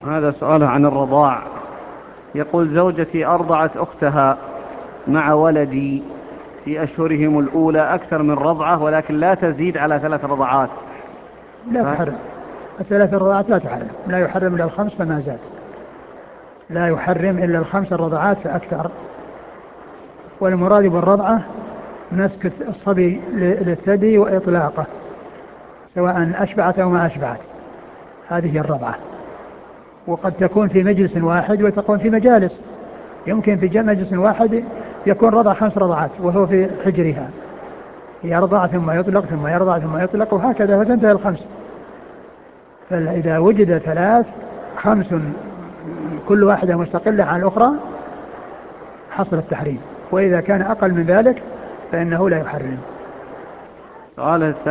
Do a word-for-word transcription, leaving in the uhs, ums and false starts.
هذا سؤال عن الرضاع. يقول: زوجتي أرضعت أختها مع ولدي في أشهرهم الأولى أكثر من رضعة، ولكن لا تزيد على ثلاث رضعات. لا ف... تحرم. الثلاث الرضعات لا تحرم، لا يحرم إلا الخمس فما زاد. لا يحرم إلا الخمس الرضعات فأكثر. والمراد بالرضعة مسك الصبي للثدي وإطلاقه، سواء أشبعت أو ما أشبعت، هذه الرضعة. وقد تكون في مجلس واحد وتكون في مجالس. يمكن في مجلس واحد يكون رضع خمس رضعات وهو في حجرها، يرضع ثم يطلق ثم يرضع ثم يطلق وهكذا فتنتهي الخمس. فإذا وجد ثلاث خمس كل واحدة مستقلة عن الأخرى حصل التحريم، وإذا كان أقل من ذلك فإنه لا يحرم. سؤال